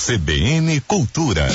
CBN Cultura.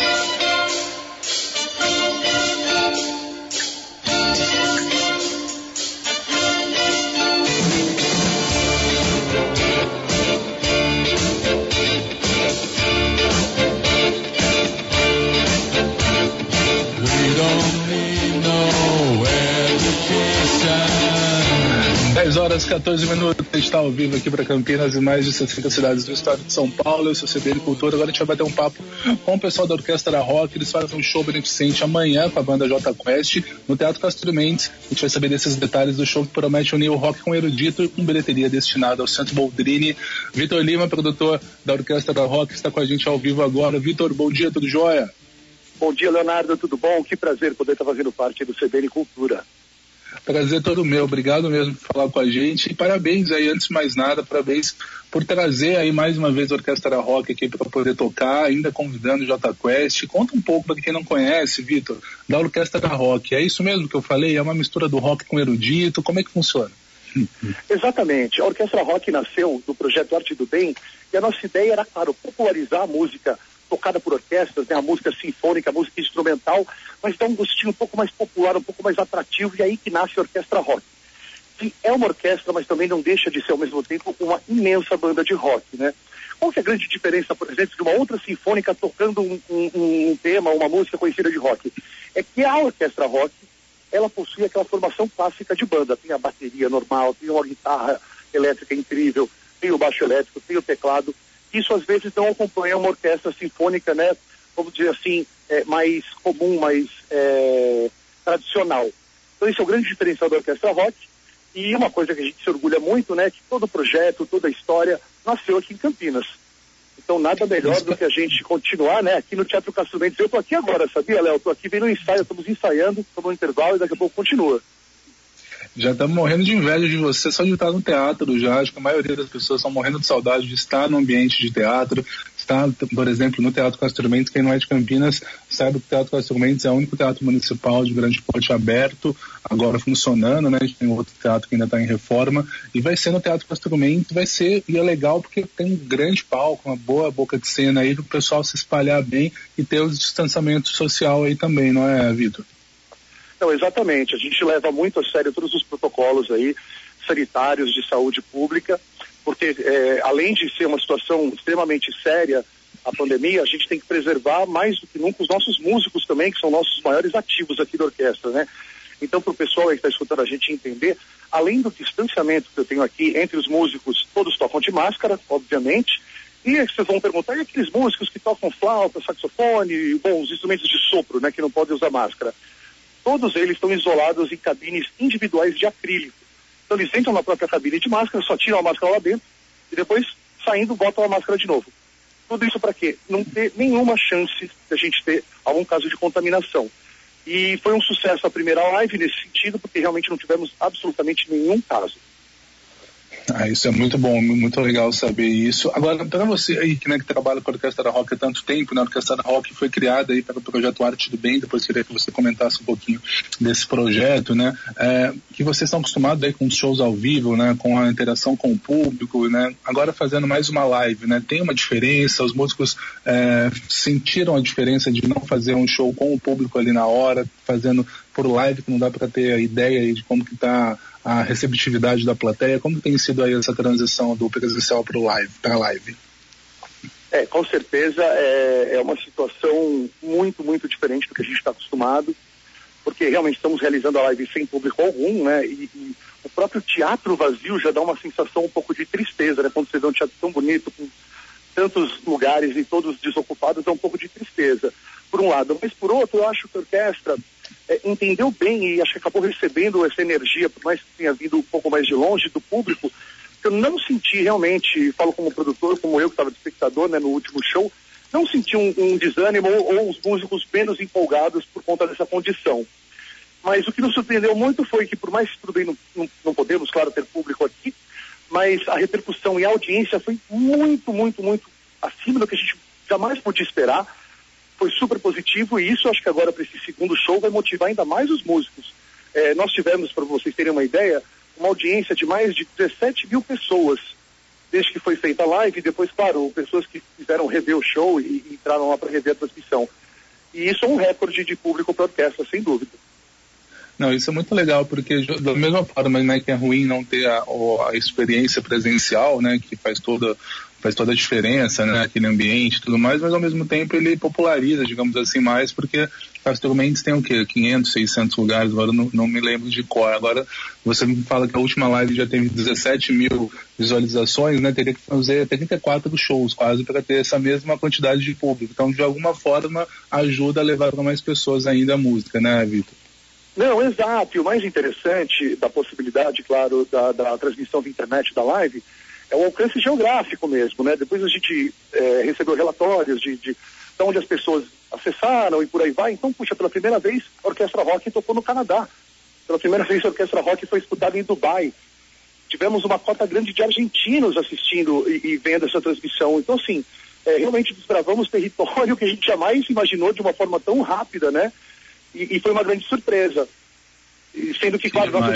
Horas 14 minutos, a gente está ao vivo aqui para Campinas e mais de 60 cidades do estado de São Paulo. Eu sou o CBN Cultura. Agora a gente vai bater um papo com o pessoal da Orquestra Rock. Eles fazem um show beneficente amanhã com a banda Jota Quest no Teatro Castro Mendes. A gente vai saber desses detalhes do show que promete unir o rock com o erudito e com bilheteria destinada ao Centro Boldrini. Vitor Lima, produtor da Orquestra Rock, está com a gente ao vivo agora. Vitor, bom dia, tudo jóia? Bom dia, Leonardo, tudo bom? Que prazer poder estar fazendo parte do CBN Cultura. Prazer todo meu, obrigado mesmo por falar com a gente e parabéns aí, antes de mais nada, parabéns por trazer aí mais uma vez a Orquestra Rock aqui para poder tocar, ainda convidando o Jota Quest. Conta um pouco para quem não conhece, Vitor, da Orquestra Rock. É isso mesmo que eu falei? É uma mistura do rock com erudito? Como é que funciona? Exatamente, a Orquestra Rock nasceu do projeto Arte do Bem e a nossa ideia era, claro, popularizar a música tocada por orquestras, né, a música sinfônica, a música instrumental, mas dá um gostinho um pouco mais popular, um pouco mais atrativo, e aí que nasce a Orquestra Rock. Que é uma orquestra, mas também não deixa de ser ao mesmo tempo uma imensa banda de rock, né? Qual que é a grande diferença, por exemplo, de uma outra sinfônica tocando um tema, uma música conhecida de rock? É que a Orquestra Rock, ela possui aquela formação clássica de banda, tem a bateria normal, tem uma guitarra elétrica incrível, tem o baixo elétrico, tem o teclado. Isso às vezes não acompanha uma orquestra sinfônica, né, vamos dizer assim, mais comum, mais tradicional. Então esse é o grande diferencial da Orquestra Rock, e uma coisa que a gente se orgulha muito, né, que todo o projeto, toda a história nasceu aqui em Campinas. Então nada melhor do que a gente continuar, né, aqui no Teatro Castro Mendes. Eu tô aqui agora, sabia, Léo? Tô aqui vendo um ensaio, estamos ensaiando, estamos no intervalo e daqui a pouco continua. Já estamos morrendo de inveja de você só de estar no teatro já. Acho que a maioria das pessoas estão morrendo de saudade de estar no ambiente de teatro. Estar, por exemplo, no Teatro Castro Mendes. Quem não é de Campinas sabe que o Teatro Castro Mendes é o único teatro municipal de grande porte aberto, agora funcionando, né? A gente tem outro teatro que ainda está em reforma. E vai ser no Teatro Castro Mendes, vai ser, e é legal porque tem um grande palco, uma boa boca de cena aí, para o pessoal se espalhar bem e ter o distanciamento social aí também, não é, Vitor? Não, exatamente. A gente leva muito a sério todos os protocolos aí sanitários de saúde pública, porque além de ser uma situação extremamente séria, a pandemia, a gente tem que preservar mais do que nunca os nossos músicos também, que são nossos maiores ativos aqui da orquestra, né? Então, para o pessoal aí que está escutando a gente entender, além do distanciamento que eu tenho aqui entre os músicos, todos tocam de máscara, obviamente, e vocês vão perguntar, e aqueles músicos que tocam flauta, saxofone, bom, os instrumentos de sopro, né, que não podem usar máscara? Todos eles estão isolados em cabines individuais de acrílico. Então eles entram na própria cabine de máscara, só tiram a máscara lá dentro e depois, saindo, botam a máscara de novo. Tudo isso para quê? Não ter nenhuma chance de a gente ter algum caso de contaminação. E foi um sucesso a primeira live nesse sentido, porque realmente não tivemos absolutamente nenhum caso. Isso é muito bom, muito legal saber isso. Agora, para você aí que trabalha com a Orquestra Rock há tanto tempo, né? A Orquestra Rock foi criada aí para o projeto Arte do Bem, depois queria que você comentasse um pouquinho desse projeto, né? Que vocês estão acostumados aí com shows ao vivo, né? Com a interação com o público, né? Agora fazendo mais uma live, né? Tem uma diferença, os músicos sentiram a diferença de não fazer um show com o público ali na hora, fazendo por live, que não dá para ter a ideia aí de como que está a receptividade da plateia. Como tem sido aí essa transição do presencial para a live? Com certeza é uma situação muito, muito diferente do que a gente está acostumado, porque realmente estamos realizando a live sem público algum, né? E o próprio teatro vazio já dá uma sensação um pouco de tristeza, né? Quando você vê um teatro tão bonito, com tantos lugares e todos desocupados, dá um pouco de tristeza, por um lado. Mas por outro, eu acho que a orquestra entendeu bem e acho que acabou recebendo essa energia, por mais que tenha vindo um pouco mais de longe do público, que eu não senti realmente, falo como produtor, como eu que estava de espectador, né, no último show, não senti um desânimo ou os músicos menos empolgados por conta dessa condição. Mas o que nos surpreendeu muito foi que, por mais que tudo bem, não podemos, claro, ter público aqui, mas a repercussão e a audiência foi muito, muito, muito acima do que a gente jamais podia esperar. Foi super positivo e isso acho que agora para esse segundo show vai motivar ainda mais os músicos. Nós tivemos, para vocês terem uma ideia, uma audiência de mais de 17 mil pessoas desde que foi feita a live, e depois, claro, pessoas que quiseram rever o show e entraram lá para rever a transmissão. E isso é um recorde de público para a orquestra, sem dúvida. Não, isso é muito legal, porque da mesma forma, né, que é ruim não ter a experiência presencial, né, que faz toda a diferença, né, aquele ambiente e tudo mais, mas ao mesmo tempo ele populariza, digamos assim, mais, porque Castor Mendes tem o quê? 500, 600 lugares, agora não me lembro de cor. Agora, você me fala que a última live já teve 17 mil visualizações, né, teria que fazer 34 shows quase para ter essa mesma quantidade de público. Então, de alguma forma, ajuda a levar para mais pessoas ainda a música, né, Vitor? Não, exato. E o mais interessante da possibilidade, claro, da transmissão via internet da live é o alcance geográfico mesmo, né? Depois a gente recebeu relatórios de onde as pessoas acessaram e por aí vai. Então, puxa, pela primeira vez a Orquestra Rock tocou no Canadá. Pela primeira vez a Orquestra Rock foi escutada em Dubai. Tivemos uma cota grande de argentinos assistindo e vendo essa transmissão. Então, assim, realmente desbravamos território que a gente jamais imaginou de uma forma tão rápida, né? E foi uma grande surpresa. E sendo que, claro, nossa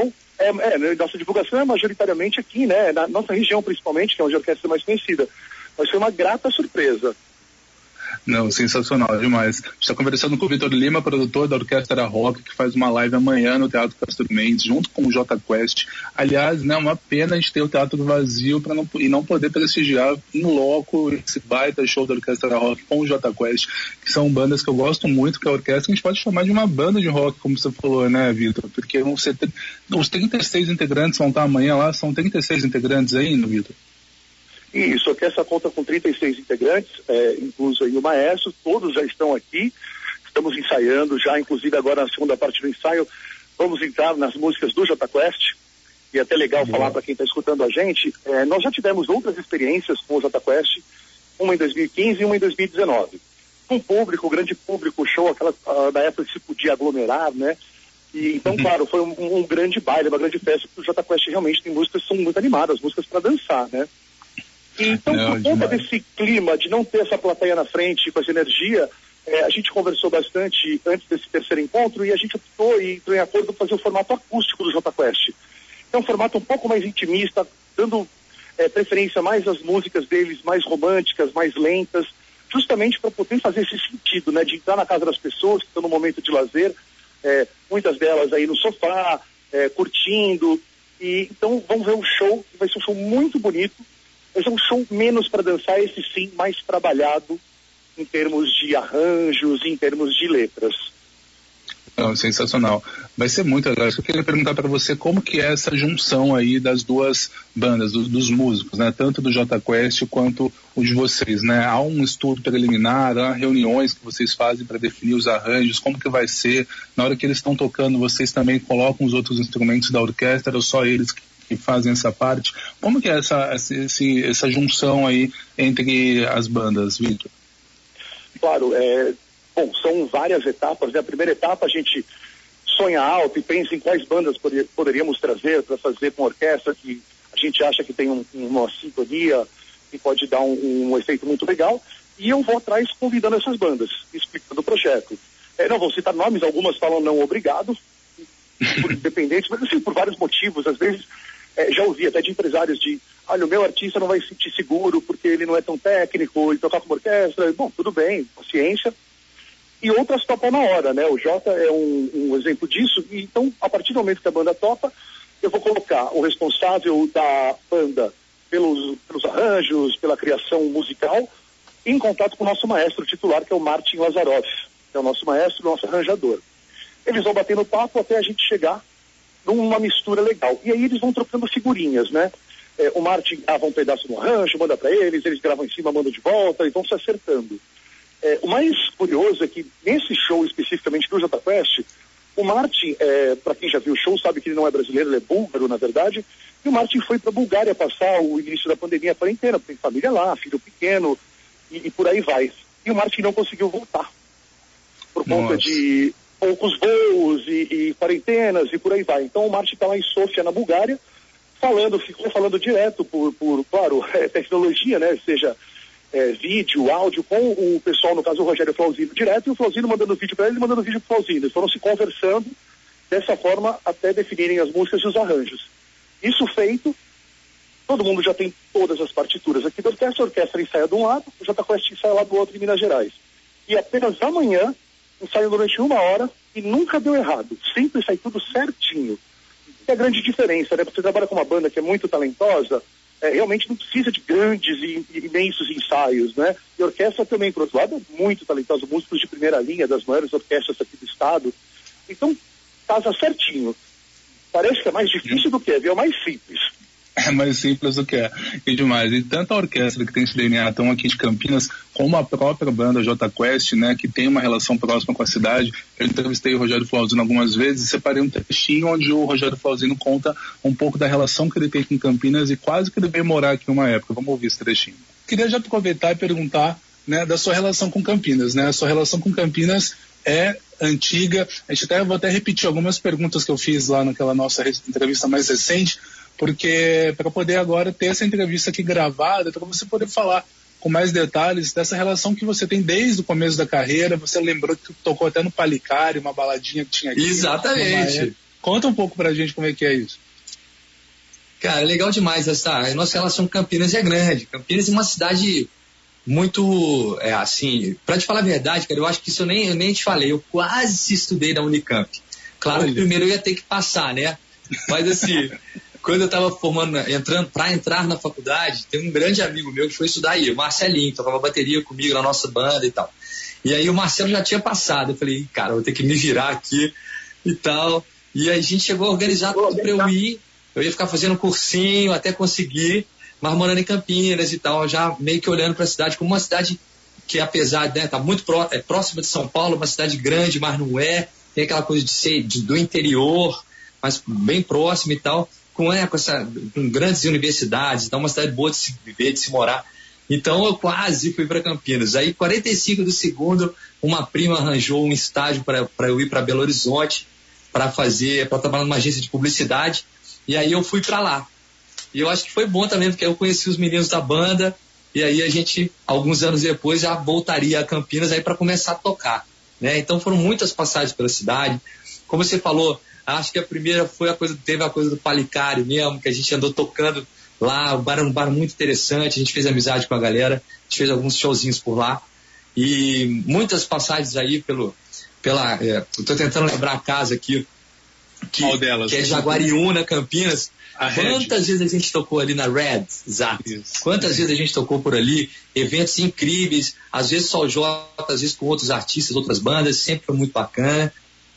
divulgação é majoritariamente aqui, né? Na nossa região, principalmente, que é onde a orquestra é mais conhecida. Mas foi uma grata surpresa. Não, sensacional, demais. A gente está conversando com o Vitor Lima, produtor da Orquestra Rock, que faz uma live amanhã no Teatro Castor Mendes, junto com o Jota Quest. Aliás, né, uma pena a gente ter o teatro vazio e não poder prestigiar em loco esse baita show da Orquestra Rock com o Jota Quest, que são bandas que eu gosto muito, que a orquestra a gente pode chamar de uma banda de rock, como você falou, né, Vitor? Porque os 36 integrantes vão estar amanhã lá, são 36 integrantes ainda, Vitor? Isso, a orquestra conta com 36 integrantes, incluso aí o maestro, todos já estão aqui, estamos ensaiando já, inclusive agora na segunda parte do ensaio, vamos entrar nas músicas do Jota Quest, e é até legal falar para quem está escutando a gente, nós já tivemos outras experiências com o Jota Quest, uma em 2015 e uma em 2019. Com público, grande público, show, da época que se podia aglomerar, né? E, então, claro, foi um grande baile, uma grande festa, porque o Jota Quest realmente tem músicas que são muito animadas, músicas para dançar, né? E, então, por conta desse clima de não ter essa plateia na frente, com essa energia, a gente conversou bastante antes desse terceiro encontro e a gente optou e entrou em acordo para fazer o formato acústico do Jota Quest. É um formato um pouco mais intimista, dando preferência mais às músicas deles, mais românticas, mais lentas, justamente para poder fazer esse sentido, né, de entrar na casa das pessoas que estão no momento de lazer, muitas delas aí no sofá, curtindo. E então vamos ver um show, vai ser um show muito bonito. Esse é um show menos para dançar, esse sim mais trabalhado em termos de arranjos, em termos de letras. Não, sensacional. Vai ser muito legal. Eu queria perguntar para você como que é essa junção aí das duas bandas, dos músicos, né? Tanto do Jota Quest quanto o de vocês, né? Há um estudo preliminar, há reuniões que vocês fazem para definir os arranjos, como que vai ser? Na hora que eles estão tocando, vocês também colocam os outros instrumentos da orquestra ou só eles que fazem essa parte? Como que é essa junção aí entre as bandas, Vitor? Claro, bom, são várias etapas, né? A primeira etapa a gente sonha alto e pensa em quais bandas poderíamos trazer para fazer com a orquestra, que a gente acha que tem uma sintonia e pode dar um efeito muito legal, e eu vou atrás convidando essas bandas, explicando o projeto. Não vou citar nomes, algumas falam não obrigado, por independentes, mas assim, por vários motivos, às vezes já ouvi até de empresários olha, o meu artista não vai se sentir seguro porque ele não é tão técnico, ele tocar com uma orquestra, bom, tudo bem, paciência. E outras topam na hora, né? O Jota é um exemplo disso, e então, a partir do momento que a banda topa, eu vou colocar o responsável da banda pelos arranjos, pela criação musical, em contato com o nosso maestro titular, que é o Martin Lazaroff, que é o nosso maestro, nosso arranjador. Eles vão bater no papo até a gente chegar numa mistura legal. E aí eles vão trocando figurinhas, né? O Martin grava um pedaço do arranjo, manda para eles gravam em cima, mandam de volta, e vão se acertando. O mais curioso é que nesse show especificamente do Jota Quest, o Martin, para quem já viu o show, sabe que ele não é brasileiro, ele é búlgaro, na verdade, e o Martin foi para a Bulgária passar o início da pandemia, a quarentena, tem família lá, filho pequeno, e por aí vai. E o Martin não conseguiu voltar, por conta de poucos voos e quarentenas e por aí vai. Então o Martin está lá em Sofia, na Bulgária, ficou falando direto por claro, tecnologia, né, seja vídeo, áudio, com o pessoal, no caso o Rogério Flauzino direto, e o Flauzino mandando vídeo para ele e mandando vídeo para o Flauzino. Eles foram se conversando dessa forma até definirem as músicas e os arranjos. Isso feito, todo mundo já tem todas as partituras aqui da orquestra, a orquestra ensaia de um lado, o Jota Quest ensaia lá do outro em Minas Gerais. E apenas amanhã ensaiam durante 1 hora e nunca deu errado, sempre sai tudo certinho. E a grande diferença, né? Você trabalha com uma banda que é muito talentosa, realmente não precisa de grandes e imensos ensaios, né? E a orquestra também, por outro lado, é muito talentosa, músicos de primeira linha, das maiores orquestras aqui do estado. Então, casa certinho. Parece que é mais difícil do que é mais simples. É mais simples do que é. E demais. E tanto a orquestra que tem esse DNA tão aqui de Campinas, como a própria banda Jota Quest, né, que tem uma relação próxima com a cidade. Eu entrevistei o Rogério Flauzino algumas vezes e separei um trechinho onde o Rogério Flauzino conta um pouco da relação que ele tem com Campinas e quase que ele veio morar aqui uma época. Vamos ouvir esse trechinho. Queria já aproveitar e perguntar, né, da sua relação com Campinas, né? A sua relação com Campinas é antiga. Vou até repetir algumas perguntas que eu fiz lá naquela nossa entrevista mais recente, porque para poder agora ter essa entrevista aqui gravada, para você poder falar com mais detalhes dessa relação que você tem desde o começo da carreira. Você lembrou que tocou até no Palicari, uma baladinha que tinha aqui. Exatamente. Conta um pouco pra gente como é que é isso. Cara, é legal demais a nossa relação com Campinas é grande. Campinas é uma cidade muito, assim, pra te falar a verdade, cara, eu acho que isso eu nem te falei, eu quase estudei na Unicamp. Claro que primeiro eu ia ter que passar, né? Mas assim, quando eu estava para entrar na faculdade, tem um grande amigo meu que foi estudar aí, o Marcelinho, tocava bateria comigo na nossa banda e tal. E aí o Marcelo já tinha passado, eu falei, cara, vou ter que me virar aqui e tal. E aí a gente chegou a organizar tudo para eu ir, eu ia ficar fazendo cursinho até conseguir, mas morando em Campinas e tal, já meio que olhando para a cidade como uma cidade que, apesar de tá muito próxima de São Paulo, uma cidade grande, mas não é, tem aquela coisa de ser do interior, mas bem próximo e tal, com grandes universidades, então uma cidade boa de se viver, de se morar. Então eu quase fui para Campinas. Aí 45 do segundo, uma prima arranjou um estágio para eu ir para Belo Horizonte para trabalhar numa agência de publicidade, e aí eu fui para lá. E eu acho que foi bom também, porque eu conheci os meninos da banda, e aí a gente, alguns anos depois, já voltaria a Campinas aí para começar a tocar, né? Então foram muitas passagens pela cidade. Como você falou, acho que a primeira teve a coisa do Palicari mesmo, que a gente andou tocando lá, o bar era um bar muito interessante, a gente fez amizade com a galera, a gente fez alguns showzinhos por lá, e muitas passagens aí eu tô tentando lembrar a casa aqui, que é Jaguariúna, Campinas. Quantas vezes a gente tocou ali na Red? Exato. Quantas vezes a gente tocou por ali, eventos incríveis, às vezes só o Jota, às vezes com outros artistas, outras bandas, sempre foi muito bacana.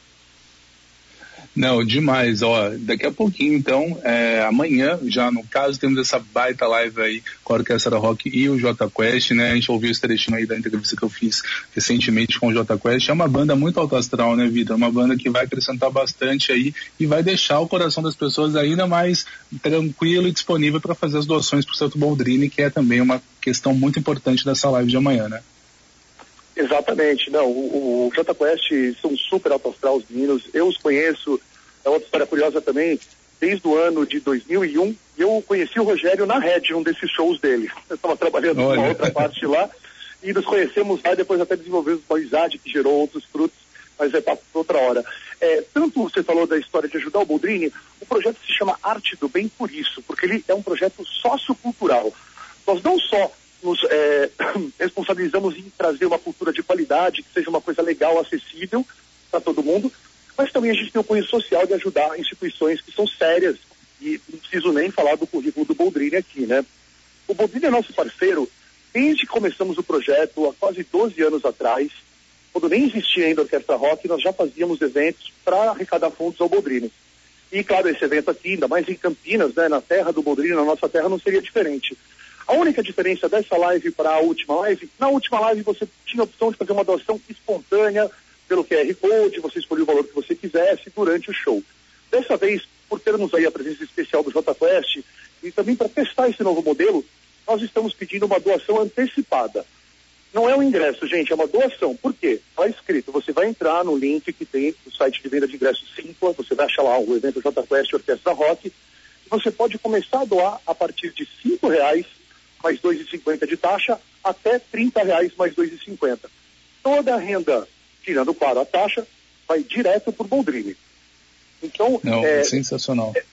Não, demais, daqui a pouquinho então, amanhã já no caso temos essa baita live aí com a Orquestra Rock e o Jota Quest, né? A gente ouviu esse trechinho aí da entrevista que eu fiz recentemente com o Jota Quest. É uma banda muito alto astral, né, Vitor? É uma banda que vai acrescentar bastante aí e vai deixar o coração das pessoas ainda mais tranquilo e disponível para fazer as doações para o Santo Boldrini, que é também uma questão muito importante dessa live de amanhã, né? Exatamente, não, o Jota Quest são super alto astral os meninos, eu os conheço, é outra história curiosa também, desde o ano de 2001, eu conheci o Rogério na Red, um desses shows dele, eu estava trabalhando com uma outra parte lá, e nos conhecemos lá e depois até desenvolvemos uma amizade que gerou outros frutos, mas é papo para outra hora. Tanto você falou da história de ajudar o Boldrini, o projeto se chama Arte do Bem por isso, porque ele é um projeto sociocultural. Nós não só nos responsabilizamos em trazer uma cultura de qualidade, que seja uma coisa legal, acessível para todo mundo, mas também a gente tem o cunho social de ajudar instituições que são sérias, e não preciso nem falar do currículo do Boldrini aqui, né? O Boldrini é nosso parceiro desde que começamos o projeto, há quase 12 anos atrás, quando nem existia ainda a Orquestra Rock, nós já fazíamos eventos para arrecadar fundos ao Boldrini. E claro, esse evento aqui, ainda mais em Campinas, né, na terra do Boldrini, na nossa terra, não seria diferente. A única diferença dessa live para a última live, na última live você tinha a opção de fazer uma doação espontânea pelo QR Code, você escolhia o valor que você quisesse durante o show. Dessa vez, por termos aí a presença especial do Jota Quest e também para testar esse novo modelo, nós estamos pedindo uma doação antecipada. Não é um ingresso, gente, é uma doação. Por quê? Está escrito, você vai entrar no link que tem no site de venda de ingressos Simpla, você vai achar lá o evento Jota Quest Orquestra Rock, e você pode começar a doar a partir de R$5 mais R$2,50 de taxa, até R$30 mais R$2,50. Toda a renda, tirando, claro, a taxa, vai direto para o Boldrini. Então, sensacional.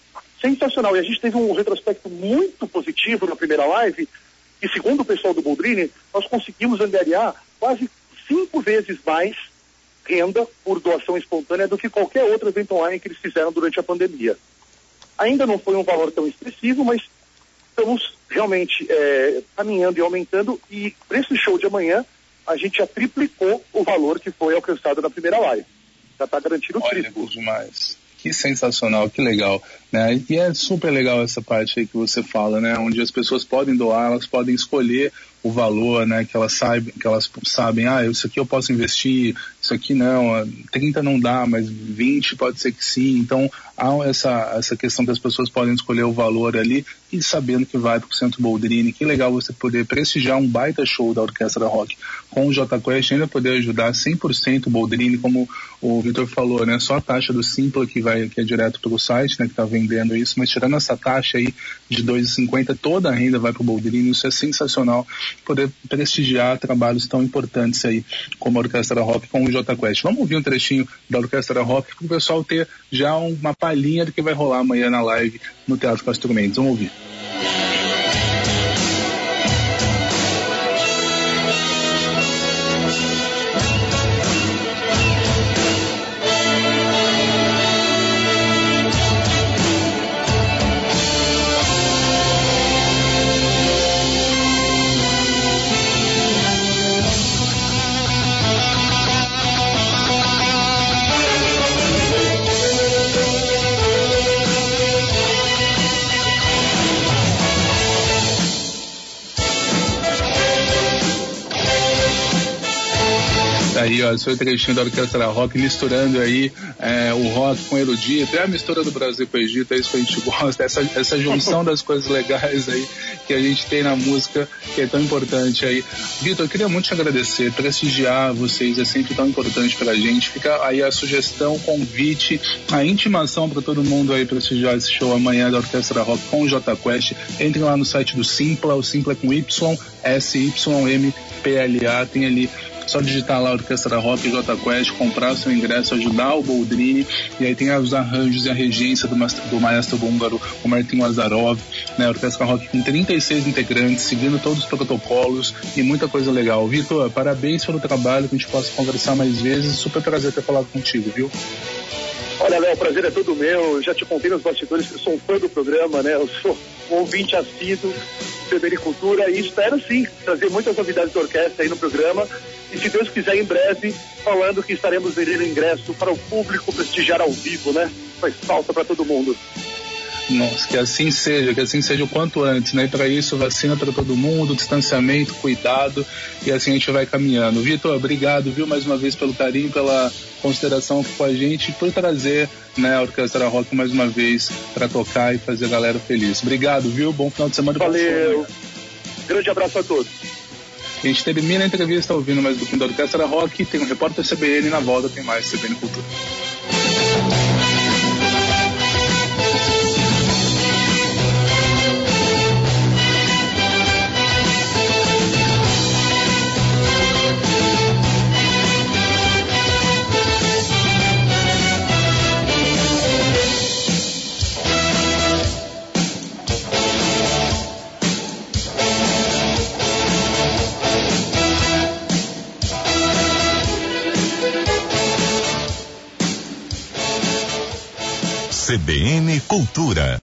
sensacional. E a gente teve um retrospecto muito positivo na primeira live, e segundo o pessoal do Boldrini, nós conseguimos angariar quase 5 vezes mais renda por doação espontânea do que qualquer outro evento online que eles fizeram durante a pandemia. Ainda não foi um valor tão expressivo, mas estamos realmente caminhando e aumentando, e para esse show de amanhã a gente já triplicou o valor que foi alcançado na primeira live. Já está garantido o triplo. Demais. Que sensacional, que legal, né? E é super legal essa parte aí que você fala, né? Onde as pessoas podem doar, elas podem escolher o valor, né? Que elas sabem, isso aqui eu posso investir, isso aqui não, 30 não dá, mas 20 pode ser que sim. Então há essa questão que as pessoas podem escolher o valor ali e sabendo que vai para o Centro Boldrini. Que legal você poder prestigiar um baita show da Orquestra Rock com o Jota Quest, ainda poder ajudar 100% o Boldrini, como o Vitor falou, né? Só a taxa do Simpla que é direto pelo site, né? Que está vendendo isso, mas tirando essa taxa aí de R$2,50, toda a renda vai para o Boldrini. Isso é sensacional, poder prestigiar trabalhos tão importantes aí como a Orquestra Rock com o Jota Quest. Vamos ouvir um trechinho da Orquestra Rock para o pessoal ter já uma palhinha do que vai rolar amanhã na live no Teatro Castro Mendes. Vamos ouvir. Aí, ó, esse foi o trechinho da Orquestra Rock, misturando aí o rock com o erudito, é a mistura do Brasil com o Egito, é isso que a gente gosta, essa junção das coisas legais aí que a gente tem na música, que é tão importante aí. Vitor, eu queria muito te agradecer, prestigiar vocês é sempre tão importante pra gente. Fica aí a sugestão, o convite, a intimação para todo mundo aí prestigiar esse show amanhã da Orquestra Rock com o Jota Quest. Entrem lá no site do Simpla, o Simpla é com Y, SYMPLA, tem ali. Só digitar lá a Orquestra Rock e Jota Quest, comprar seu ingresso, ajudar o Boldrini, e aí tem os arranjos e a regência do maestro búlgaro, o Martin Lazarov, né? A Orquestra Rock com 36 integrantes, seguindo todos os protocolos e muita coisa legal. Vitor, parabéns pelo trabalho, que a gente possa conversar mais vezes, super prazer ter falado contigo, viu? Olha, Léo, o prazer é todo meu. Eu já te contei nos bastidores que eu sou um fã do programa, né? Eu sou um ouvinte assíduo de CBN Cultura e espero sim trazer muitas novidades da orquestra aí no programa. E se Deus quiser, em breve, falando que estaremos vendendo ingresso para o público prestigiar ao vivo, né? Faz falta para todo mundo. Nossa, que assim seja o quanto antes, né? E para isso, vacina para todo mundo, distanciamento, cuidado, e assim a gente vai caminhando. Vitor, obrigado, viu, mais uma vez pelo carinho, pela consideração aqui com a gente, por trazer, né, a Orquestra Rock mais uma vez para tocar e fazer a galera feliz. Obrigado, viu? Bom final de semana. Valeu. Grande abraço a todos. A gente termina a entrevista ouvindo mais do fim da Orquestra Rock, tem um repórter CBN, na volta tem mais CBN Cultura. CBN Cultura.